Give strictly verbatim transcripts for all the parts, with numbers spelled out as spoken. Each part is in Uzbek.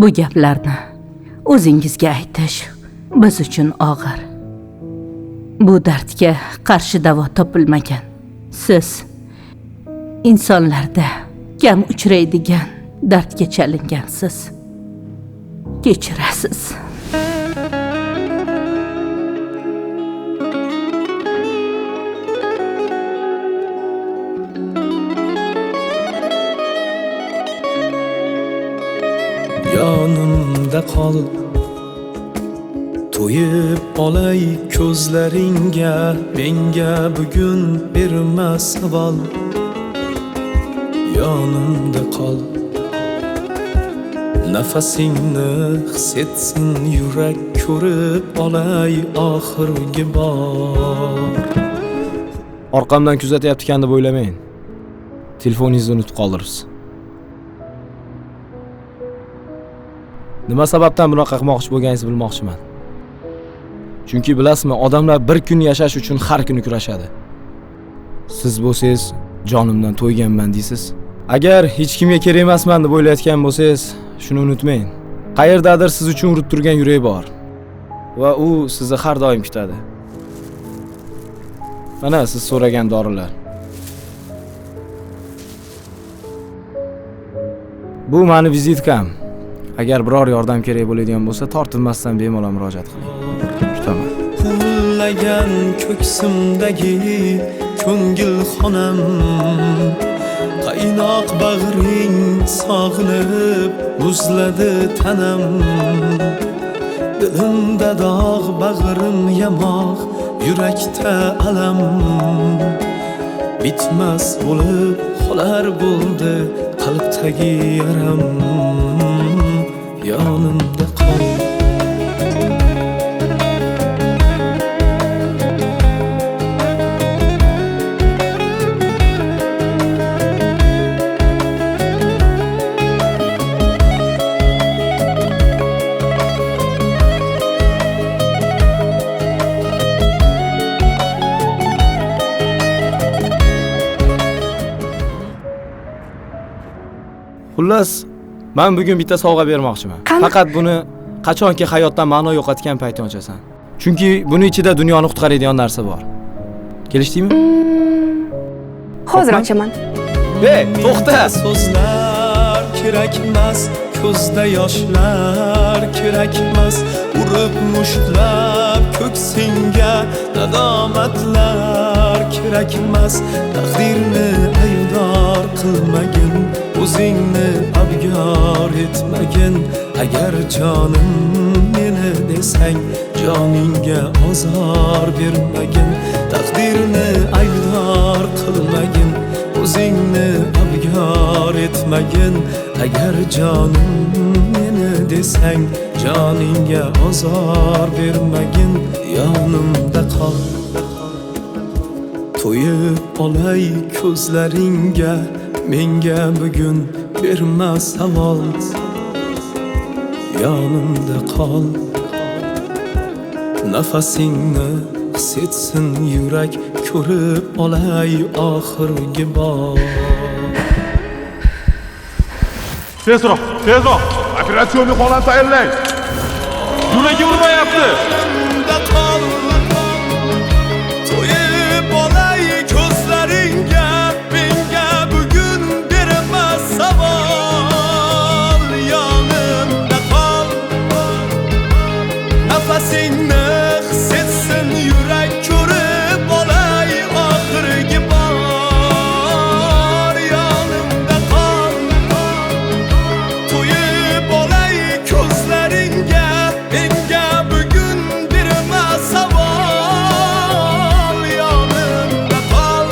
Bu gaplarni o'zingizga aytish biz uchun og'ir. Bu dardga qarshi davo topilmagan. Siz insonlarda kam uchraydigan dardga chalingansiz. Kechirasiz. Yonimda qol, to'yib olay ko'zlaringga, menga bugun berma savol. Yonimda qol, nafasingni his etsin yurak, ko'rib olay oxirgi bor. Orqamdan kuzatyapti-kan deb o'ylamang. Telefoningizni unutib qoldirsiz. Nima sababdan bunaqa qilmoqchi bo'lganingizni bilmoqchiman. Chunki bilasizmi, odamlar bir kun yashash uchun har kuni kurashadi. Siz bo'lsangiz, jonimdan to'yganman deysiz. Agar hech kimga kerak emasman deb o'ylayotgan bo'lsangiz, shuni unutmang. Qayerdadir siz uchun urib turgan yurak bor va u sizni har doim kutadi. Mana siz so'ragan dorilar. Bu meni vizitkam. Agar biror yordam kerak bo'ladigan bo'lsa, tortinmasdan bemalol murojaat qiling. Kutaman. Hullagan ko'ksimdagi ko'ngil xonam, qaynoq bag'ring sog'inib muzladi tanam. Dilimda dog', bag'rim yamoq, yurakda alam. Bitmas bo'lib qolar bo'ldi qalbdagi yaram. Yonimda qol, xullas, men bugun bitta sovg'a bermoqchiman. Faqat buni qachonki hayotdan ma'no yo'qotgan paytda ochasan. Chunki buni ichida dunyoni qutqaradigan narsa bor. Kelishdingmi? Hozir ochaman. Ey, to'xta. So'zlar kerakmas, ko'zda yoshlar kerakmas, urib mushtlab ko'ksingga nadomatlar kerakmas. Taqdirni aybdor qilmagin, o'zingni abgor etmagin. Agar jonim meni desang, joningga ozor bermagin. Taqdirni aybdor qilmagin, o'zingni abgor etmagin. Agar jonim meni desang, joningga ozor bermagin. Yonimda qol, to'yib olay ko'zlaringga, menga bugun berma savol. Yonimda qol, nafasingni his etsin yurak, ko'rib olay oxirgi bor. Tezroq, tezroq! Operatsionni xonani tayyorlang! Yuragi urmayapti! Yonimda qol, to'yib olay ko'zlaringga, menga bugun berma savol. Yonimda qol, nafasingni his etsin yurak, ko'rib olay oxirgi bor. Yonimda qol, to'yib olay ko'zlaringga, menga bugun berma savol. Yonimda qol,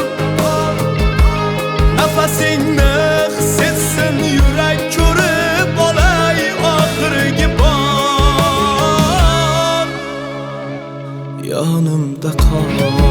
nafasingni his etsin yurak, ko'rib olay oxirgi bor. Yonimda qol.